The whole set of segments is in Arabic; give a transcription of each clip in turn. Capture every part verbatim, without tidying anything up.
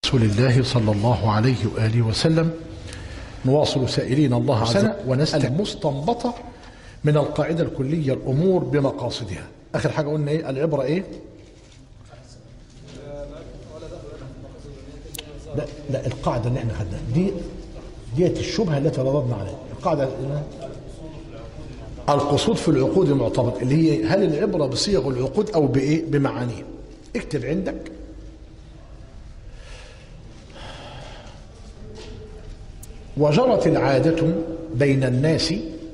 رسول الله صلى الله عليه وآله وسلم. نواصل سائلين الله عز وجل ونسأل المستنبطة من القاعدة الكلية الأمور بمقاصدها. آخر حاجة قلنا إيه؟ العبرة إيه؟ لا لا القاعدة اللي احنا خدناها دي ديت الشبهة التي رددنا عليها. القاعدة القصود في العقود معتبر، اللي هي هل العبرة بصيغ العقود أو بإيه؟ بمعانيه. اكتب عندك وجرت العادة بين الناس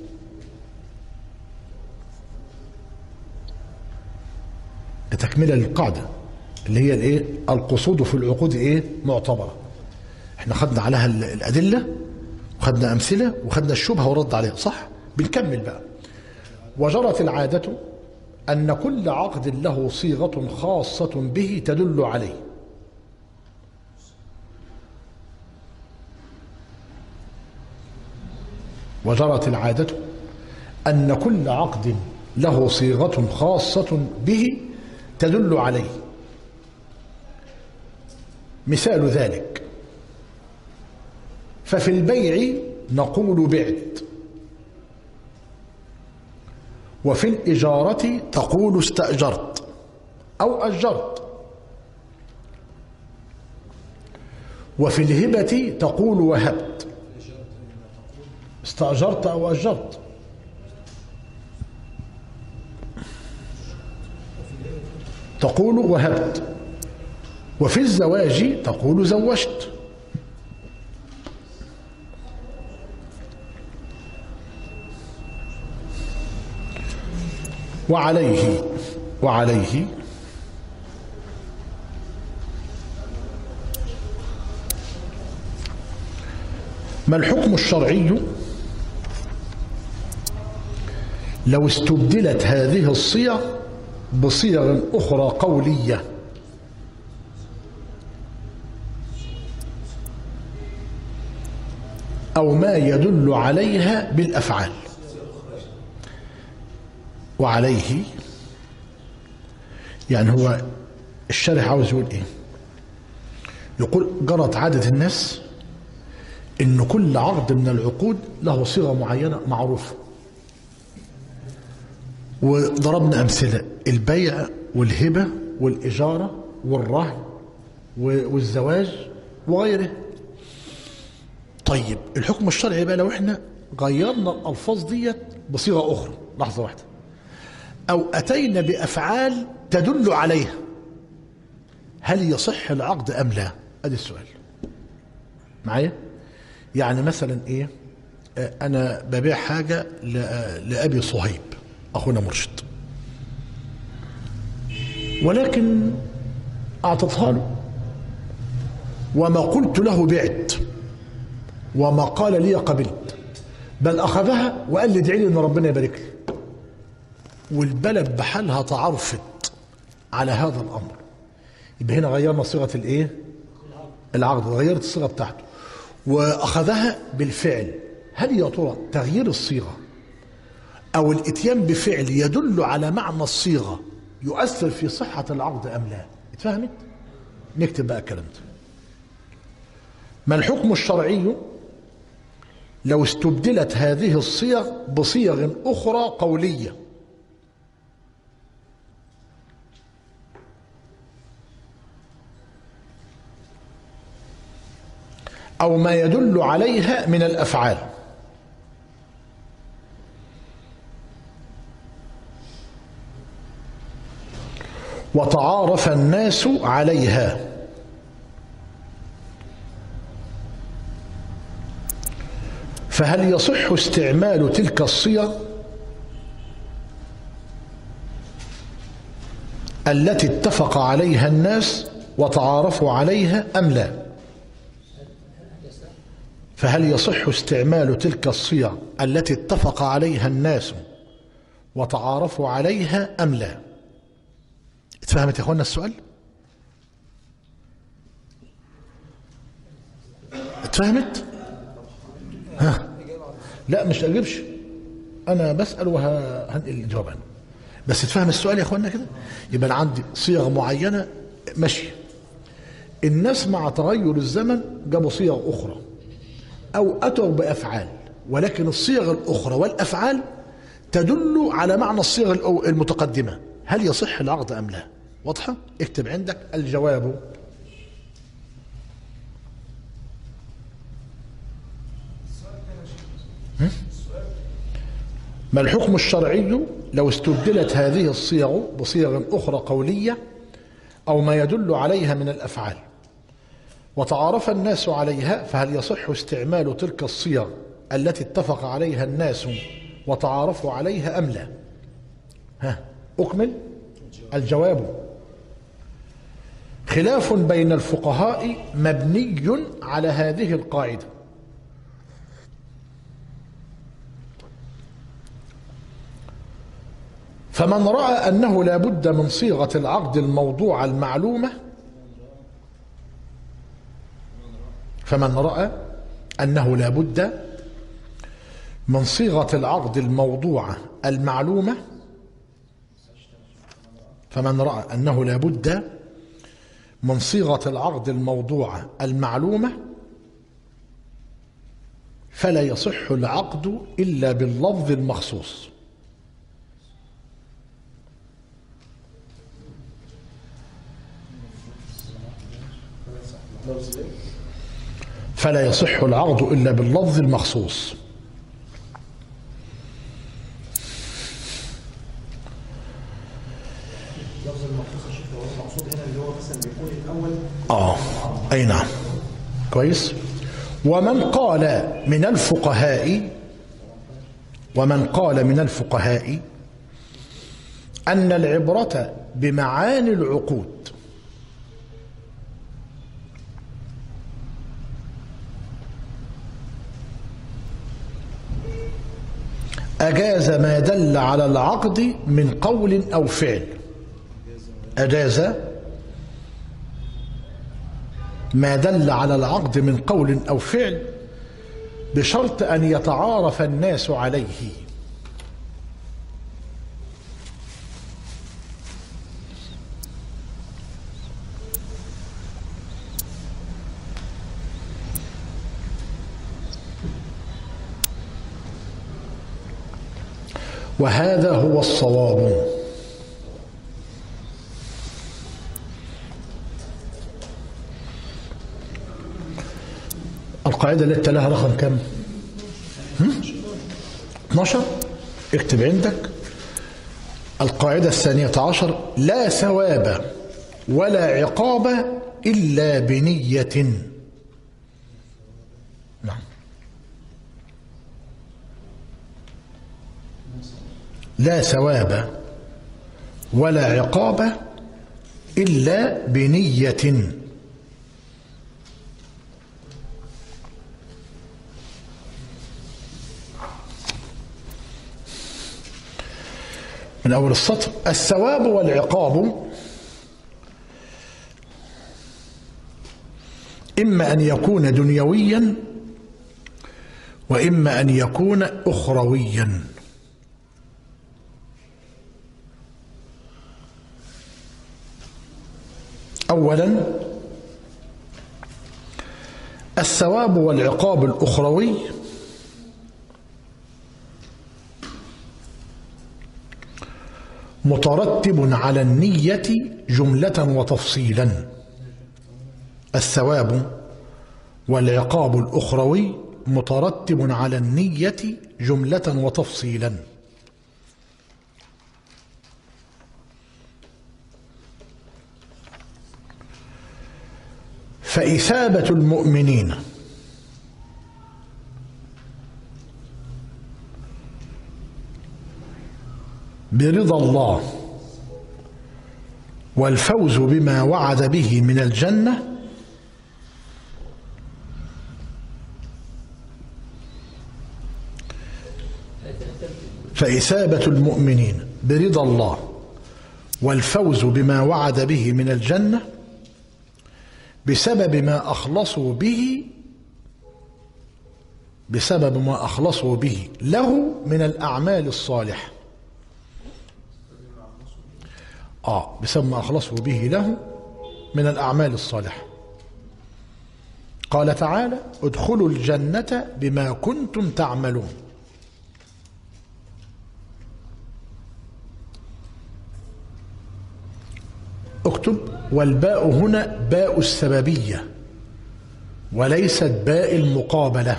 تكملة للقاعدة اللي هي الايه؟ القصود في العقود ايه؟ معتبرة. احنا خدنا عليها الأدلة وخدنا أمثلة وخدنا الشبهة ورد عليها، صح؟ بنكمل بقى. وجرت العادة أن كل عقد له صيغة خاصة به تدل عليه. وجرت العادة أن كل عقد له صيغة خاصة به تدل عليه. مثال ذلك: ففي البيع نقول بعت، وفي الإجارة تقول استأجرت أو أجرت، وفي الهبة تقول وهبت، استأجرت أو أجرت. تقول وهبت. وفي الزواج تقول زوجت. وعليه وعليه ما الحكم الشرعي لو استبدلت هذه الصيغ بصيغ أخرى قولية أو ما يدل عليها بالأفعال؟ وعليه يعني هو الشارح عاوز يقول ايه؟ يقول جرت عادة الناس ان كل عقد من العقود له صيغة معينة معروفة، وضربنا أمثلة: البيع والهبة والإجارة والرهن والزواج وغيره. طيب الحكم الشرعي بقى لو احنا غيرنا الألفاظ ديت بصيغة أخرى، لحظة واحدة، أو أتينا بأفعال تدل عليها، هل يصح العقد أم لا؟ أدي السؤال معايا. يعني مثلا إيه؟ أنا ببيع حاجة لأبي صهيب أخونا مرشد، ولكن أعطتها له وما قلت له بعت وما قال لي قبلت، بل أخذها وقال لي ادعي لي إن ربنا يبارك لي، والبلد بحالها تعرفت على هذا الأمر. يبقى هنا غيرنا صيغة الإيه؟ العقد، غيرت الصيغة بتاعته وأخذها بالفعل. هل يا ترى تغيير الصيغة أو الإتيان بفعل يدل على معنى الصيغة يؤثر في صحة العقد أم لا؟ اتفهمت؟ نكتب بقى الكلام ده. ما الحكم الشرعي لو استبدلت هذه الصيغ بصيغ أخرى قولية أو ما يدل عليها من الأفعال؟ وتعارف الناس عليها، فهل يصح استعمال تلك الصيغ التي اتفق عليها الناس وتعارفوا عليها أم لا؟ فهل يصح استعمال تلك الصيغ التي اتفق عليها الناس وتعارفوا عليها أم لا؟ اتفهمت يا اخوانا السؤال؟ اتفهمت؟ ها؟ لا مش اجيبش، انا بسأل وهنقل الجواب عنه، بس اتفهم السؤال يا اخوانا كده. يبقى انا عندي صيغ معينة ماشية، الناس مع تغير الزمن جابوا صيغ أخرى أو أتوا بأفعال، ولكن الصيغ الأخرى والأفعال تدل على معنى الصيغ المتقدمة. هل يصح العقد أم لا؟ واضحة؟ اكتب عندك الجواب. ما الحكم الشرعي لو استبدلت هذه الصيغ بصيغ أخرى قولية أو ما يدل عليها من الأفعال وتعارف الناس عليها، فهل يصح استعمال تلك الصيغ التي اتفق عليها الناس وتعارفوا عليها أم لا؟ ها أكمل. الجواب: خلاف بين الفقهاء مبني على هذه القاعدة. فمن رأى أنه لا بد من صيغة العقد الموضوعة المعلومة فمن رأى أنه لا بد من صيغة العقد الموضوعة المعلومة فمن رأى أنه لا بد من صيغة العقد الموضوعة المعلومة فلا يصح العقد إلا باللفظ المخصوص. فلا يصح العقد إلا باللفظ المخصوص. لفظ المخصوص يا شيخ، هو المقصود هنا اللي هو مثلا بيكون الأول آه أي نعم كويس. ومن قال من الفقهاء ومن قال من الفقهاء أن العبرة بمعاني العقود أجاز ما دل على العقد من قول أو فعل أجاز ما دل على العقد من قول أو فعل بشرط أن يتعارف الناس عليه. وهذا هو الصواب. القاعدة التي لها رقم كم؟ اثناشر. اكتب عندك القاعدة الثانية عشر: لا ثواب ولا عقاب إلا بنية. نعم. لا ثواب ولا عقاب إلا بنية. من أول السطر: الثواب والعقاب إما أن يكون دنيويا وإما أن يكون أخرويا. أولا الثواب والعقاب الأخروي مترتب على النية جملة وتفصيلا. الثواب والعقاب الأخروي مترتب على النية جملة وتفصيلا. فإثابة المؤمنين برضا الله والفوز بما وعد به من الجنة فإثابة المؤمنين برضا الله والفوز بما وعد به من الجنة بسبب ما أخلصوا به بسبب ما أخلصوا به له من الأعمال الصالحة. آه بسبب ما أخلصوا به له من الأعمال الصالحة. قال تعالى ادخلوا الجنة بما كنتم تعملون. اكتب والباء هنا باء السببية وليست باء المقابلة.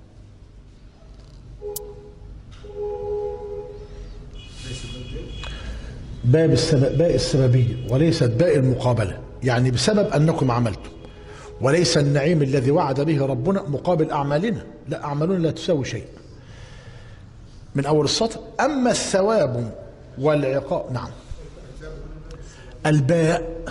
باب السبب باء السببية وليست باء المقابلة، يعني بسبب أنكم عملتم، وليس النعيم الذي وعد به ربنا مقابل أعمالنا، لا، أعمالنا لا تساوي شيء. من أول السطر أما الثواب والعقاب. نعم الباء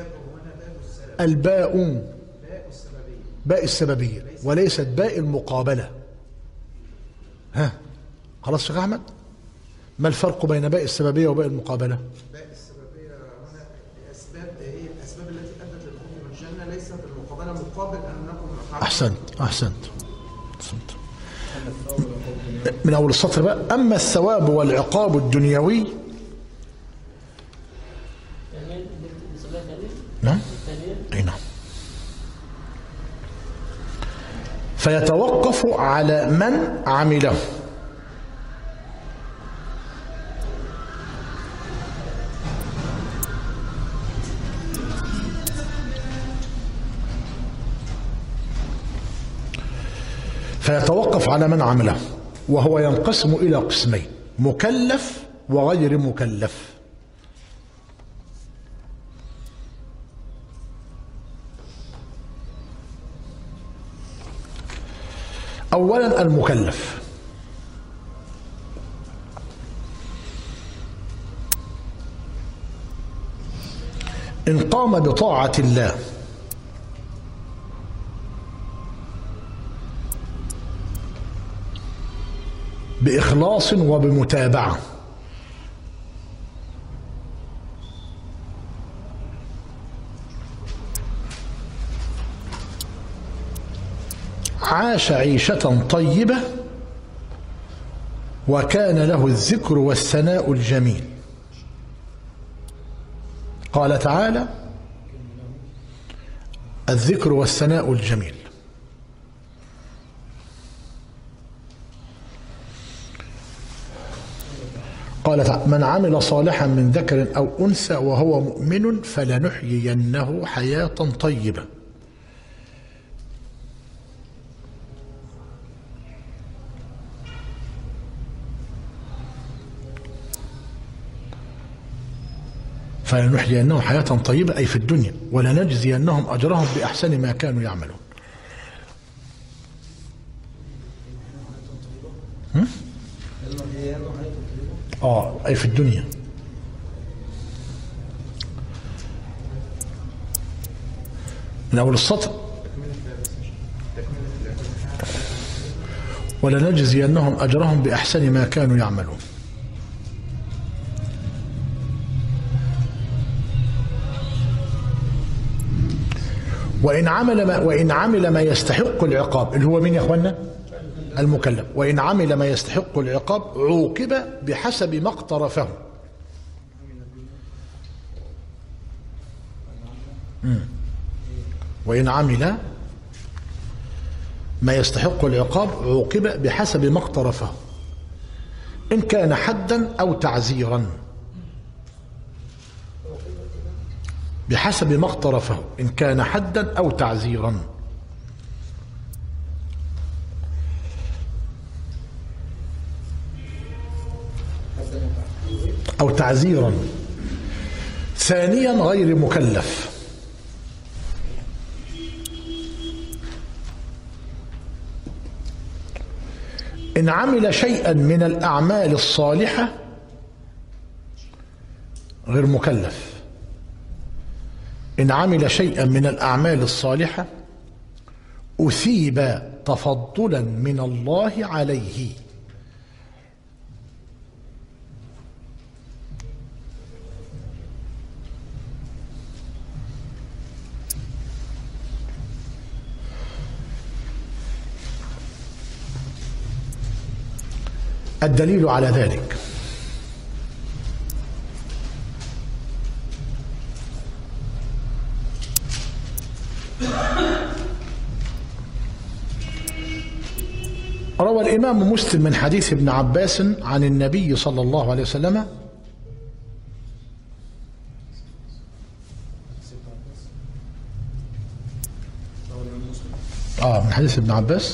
الباء باء السببية وليست باء المقابلة. ها خلاص شيخ أحمد؟ ما الفرق بين باء السببية وباء المقابلة؟ باء السببية هنا الأسباب هي الأسباب التي أدت للخروج من الجنة، ليست المقابلة مقابل أنكم أحسنت أحسنت أحسنت. من أول السطر بقى أما الثواب والعقاب الدنيوي. نعم أي نعم. فيتوقف على من عمله. فيتوقف على من عمله، وهو ينقسم إلى قسمين: مكلف وغير مكلف. أولا المكلف إن قام بطاعة الله بإخلاص وبمتابعة، عاش عيشة طيبة وكان له الذكر والثناء الجميل. قال تعالى الذكر والثناء الجميل. قال تعالى من عمل صالحا من ذكر أو أنثى وهو مؤمن فلنحيينه حياة طيبة. فلنحيينهم حياة طيبة أي في الدنيا، ولنجزينهم أجرهم بأحسن ما كانوا يعملون. هم؟ آه أي في الدنيا. من أول السطر ولنجزينهم أجرهم بأحسن ما كانوا يعملون. وإن عمل ما وإن عمل ما يستحق العقاب، اللي هو مين يا اخوانا؟ المكلف. وإن عمل ما يستحق العقاب عوقب بحسب ما اقترفه. وإن عمل ما يستحق العقاب عوقب بحسب ما اقترفه، إن كان حدا أو تعزيرا. بحسب ما اقترفه إن كان حدا أو تعزيرا. أو تعزيرا. ثانيا غير مكلف إن عمل شيئا من الأعمال الصالحة غير مكلف إن عمل شيئا من الأعمال الصالحة أثيب تفضلا من الله عليه. الدليل على ذلك روى الإمام مسلم من حديث ابن عباس عن النبي صلى الله عليه وسلم آه من حديث ابن عباس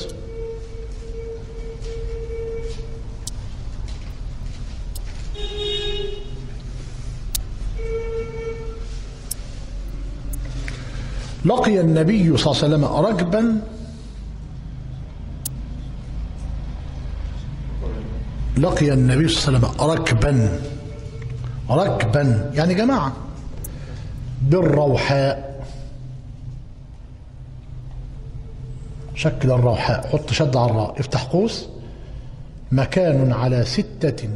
لقي النبي صلى الله عليه وسلم ركبا لقي النبي صلى الله عليه وسلم ركبا ركبا يعني جماعة بالروحاء. شكل الروحاء، حط شد على الراء، افتح قوس، مكان على ستة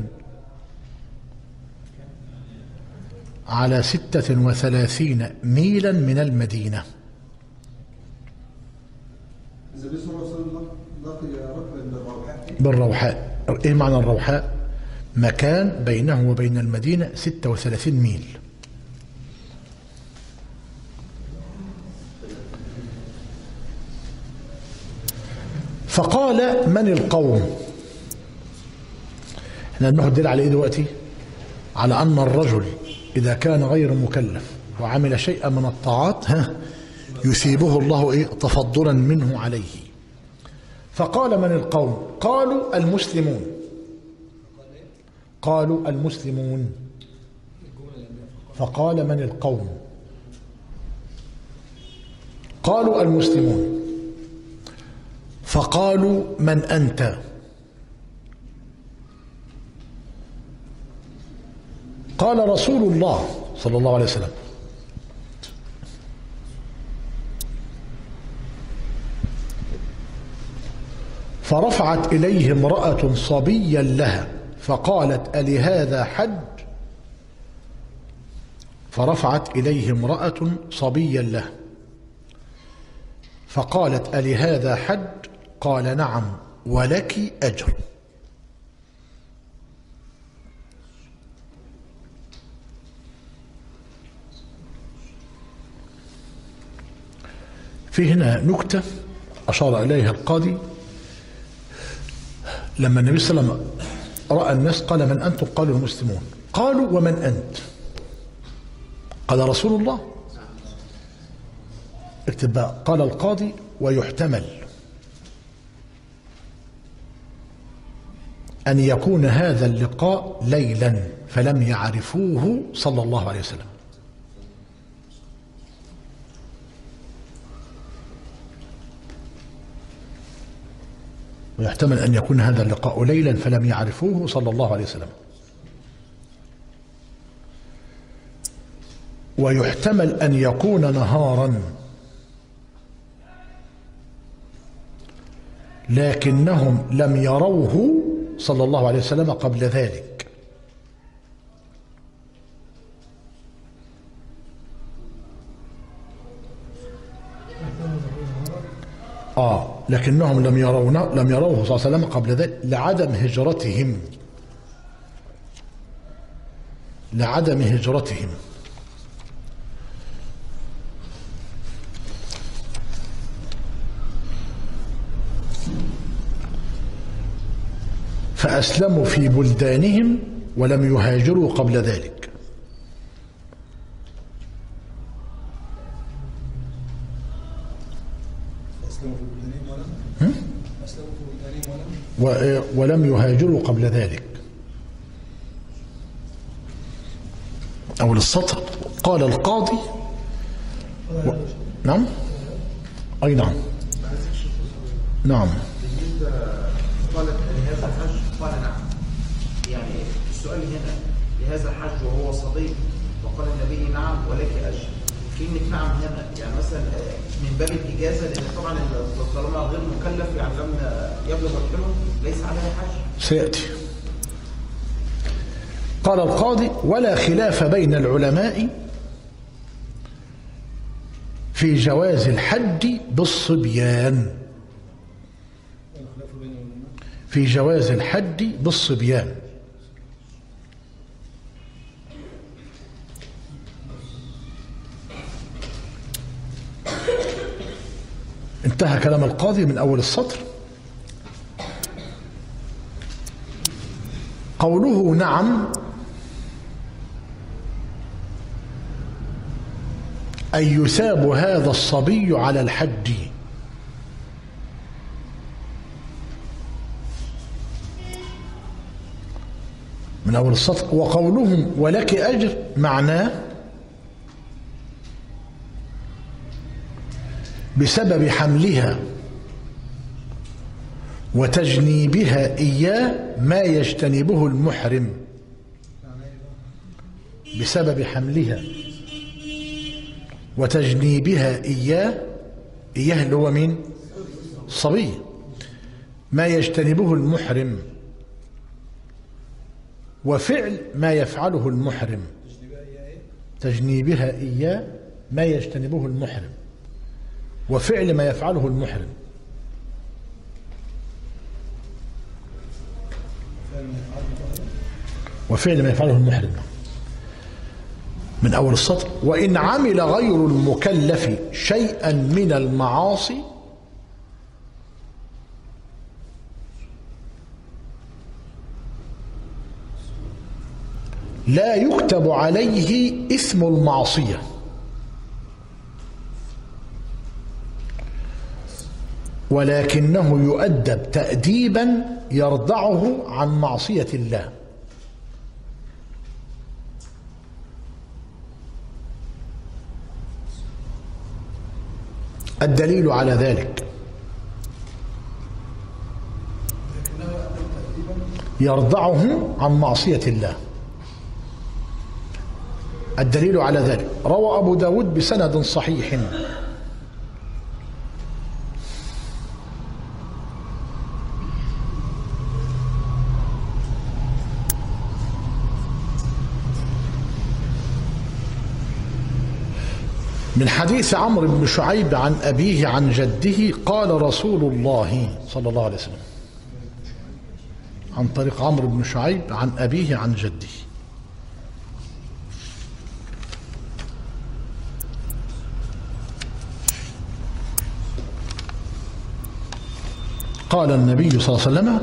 على ستة وثلاثين ميلا من المدينة. بالروحاء، ايه معنى الروحاء؟ مكان بينه وبين المدينة ستة وثلاثين ميل. فقال من القوم؟ احنا بناخد دليل على ايه دلوقتي؟ على ان الرجل اذا كان غير مكلف وعمل شيئا من الطاعات ها يثيبه الله ايه؟ تفضلا منه عليه. فقال من القوم؟ قالوا المسلمون. قالوا المسلمون. فقال من القوم؟ قالوا المسلمون. فقالوا من أنت؟ قال رسول الله صلى الله عليه وسلم. فرفعت إليه امرأة صبيا لها فقالت ألهذا حج؟ فرفعت إليه امرأة صبيا له فقالت ألهذا حج؟ قال نعم ولك أجر. في هنا نكتة أشار إليها القاضي لما النبي صلى الله عليه وسلم رأى الناس قال من أنتم؟ قالوا المسلمون. قالوا ومن أنت؟ قال رسول الله. اكتب بقى. قال القاضي ويحتمل أن يكون هذا اللقاء ليلا فلم يعرفوه صلى الله عليه وسلم. ويحتمل أن يكون هذا اللقاء ليلا فلم يعرفوه صلى الله عليه وسلم. ويحتمل أن يكون نهارا لكنهم لم يروه صلى الله عليه وسلم قبل ذلك. آه لكنهم لم يرونه لم يروه صلى الله عليه وسلم قبل ذلك لعدم هجرتهم لعدم هجرتهم فأسلموا في بلدانهم ولم يهاجروا قبل ذلك. ولم يهاجروا قبل ذلك. أول السطر قال القاضي و... نعم أي نعم نعم قالت لهذا الحج؟ قال نعم. يعني السؤال هنا لهذا الحج وهو صديق وقال النبي نعم ولك أجر. كلمة نعم هنا يعني مثلا من باب الإجازة لأن طبعا طالما غير مكلف يعني لم يبلغ الحلم ليس عليه حج. سيأتي. قال القاضي ولا خلاف بين العلماء في جواز الحج بالصبيان. في جواز الحج بالصبيان. انتهى كلام القاضي من أول السطر. قوله نعم أي يثاب هذا الصبي على الحج، من أول السطر. وقولهم ولك أجر معناه بسبب حملها وتجنيبها إياه ما يجتنبه المحرم، بسبب حملها وتجنيبها إياه، إياه اللي هو مين؟ صبي، ما يجتنبه المحرم، وفعل ما يفعله المحرم، تجنيبها إياه ما يجتنبه المحرم، وفعل ما يفعله المحرم. وفعل ما يفعله المحرم من أول السطر. وإن عمل غير المكلف شيئا من المعاصي لا يكتب عليه إثم المعصية، ولكنه يؤدب تأديبا يردعه عن معصية الله. الدليل على ذلك يردعه عن معصية الله. الدليل على ذلك روى أبو داود بسند صحيح من حديث عمرو بن شعيب عن أبيه عن جده قال رسول الله صلى الله عليه وسلم، عن طريق عمرو بن شعيب عن أبيه عن جده، قال النبي صلى الله عليه وسلم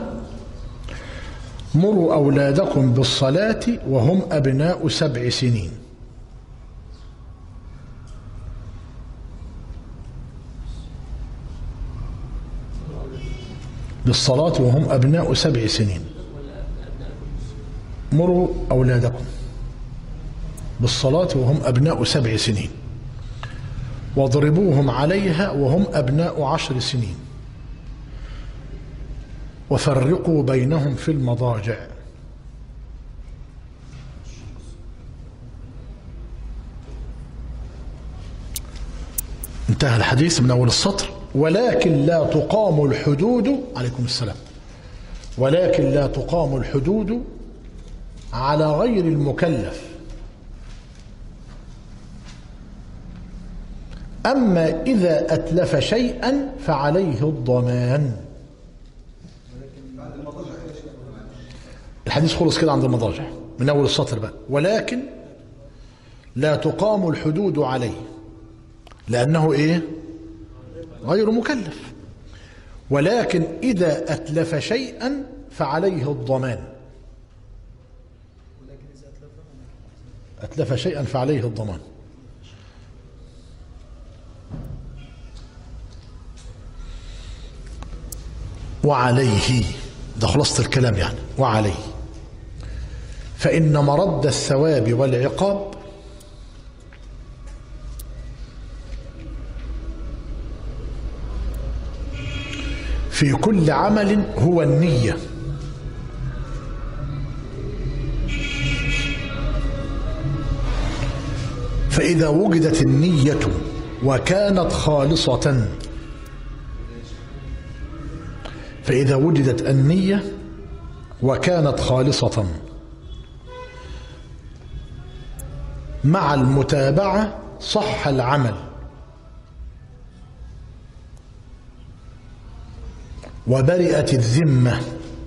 مروا أولادكم بالصلاة وهم أبناء سبع سنين. بالصلاة وهم أبناء سبع سنين. مروا أولادكم بالصلاة وهم أبناء سبع سنين واضربوهم عليها وهم أبناء عشر سنين وفرقوا بينهم في المضاجع. انتهى الحديث من أول السطر. ولكن لا تقام الحدود، عليكم السلام، ولكن لا تقام الحدود على غير المكلف، أما إذا أتلف شيئا فعليه الضمان. الحديث خلص كده عند المضاجع من أول السطر بقى. ولكن لا تقام الحدود عليه لأنه إيه؟ غير مكلف. ولكن إذا أتلف شيئا فعليه الضمان. أتلف شيئا فعليه الضمان. وعليه، ده خلاصة الكلام يعني، وعليه فإن مرد الثواب والعقاب في كل عمل هو النية، فإذا وجدت النية وكانت خالصة فإذا وجدت النية وكانت خالصة مع المتابعة صح العمل وبرئت الذمة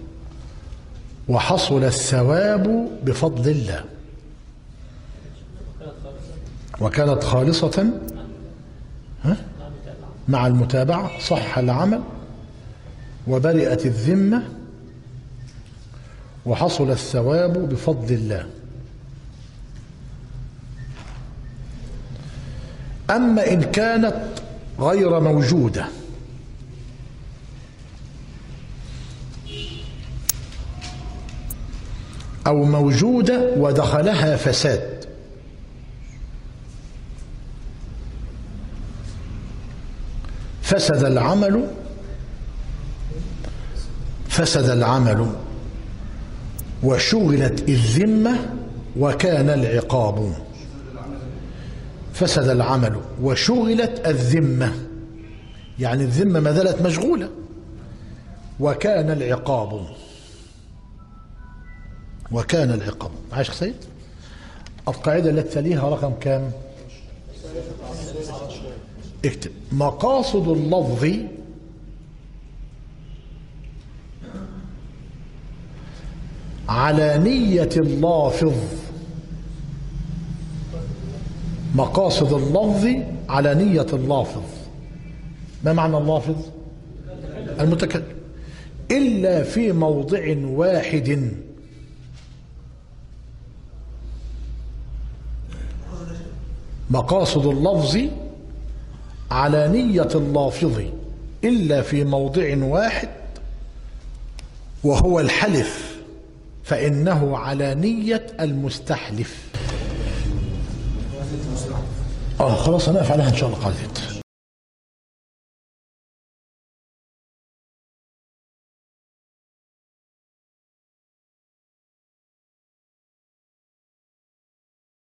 وحصل الثواب بفضل الله. وكانت خالصة مع المتابعة صح العمل وبرئت الذمة وحصل الثواب بفضل الله. أما إن كانت غير موجودة أو موجودة ودخلها فساد، فسد العمل فسد العمل وشغلت الذمة وكان العقاب. فسد العمل وشغلت الذمة، يعني الذمة ما زالت مشغولة، وكان العقاب وكان العقاب عايش سيد. القاعدة التي تليها رقم كام؟ اكتب: مقاصد اللفظ على نية اللافظ. مقاصد اللفظ على نية اللافظ. ما معنى اللافظ؟ المتكلم. إلا في موضع واحد مقاصد اللفظ على نية اللافظ إلا في موضع واحد، وهو الحلف، فإنه على نية المستحلف. اه خلاص هنقف عليها إن شاء الله قاعدة.